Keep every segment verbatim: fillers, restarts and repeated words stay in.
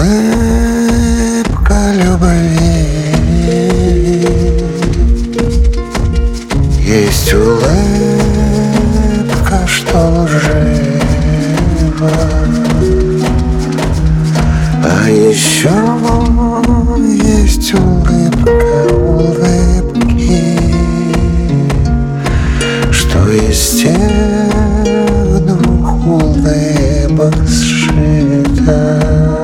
улыбка любви, есть улыбка, что лжива, а еще есть улыбка улыбки, что из тех двух улыбок сшита.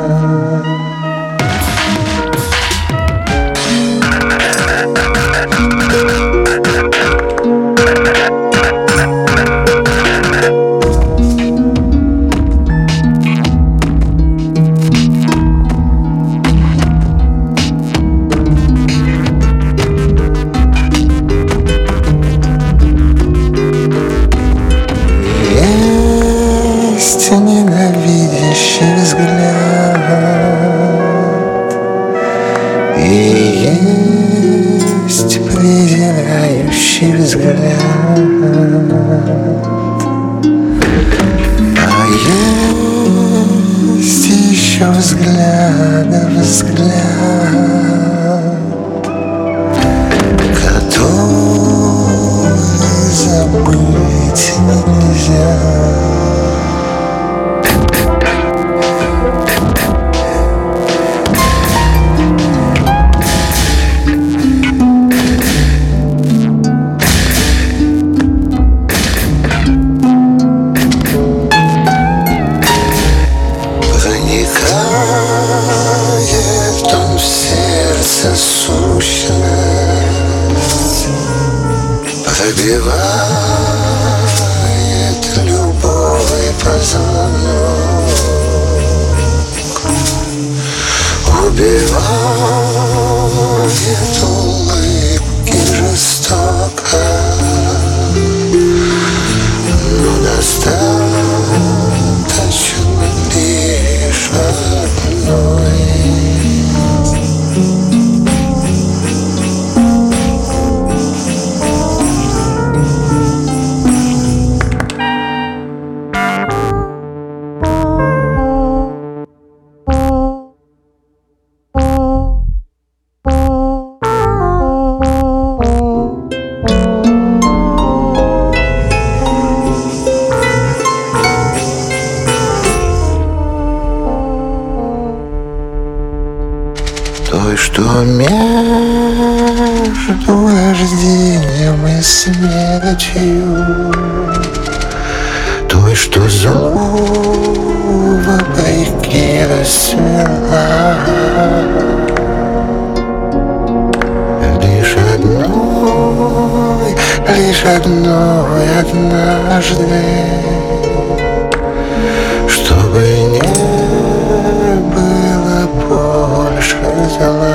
Ненавидящий взгляд и есть презирающий взгляд, а есть еще взгляд, взгляд, который забыть нельзя. Проникает в том сердце сущность, пробивает любой позвонок, убивает улыбки жестоко, но достаточно лишь одной. Той, что между рождением и смертью, той, что зло вопреки расцвела, лишь одной, лишь одной однажды, чтобы не было больше зла.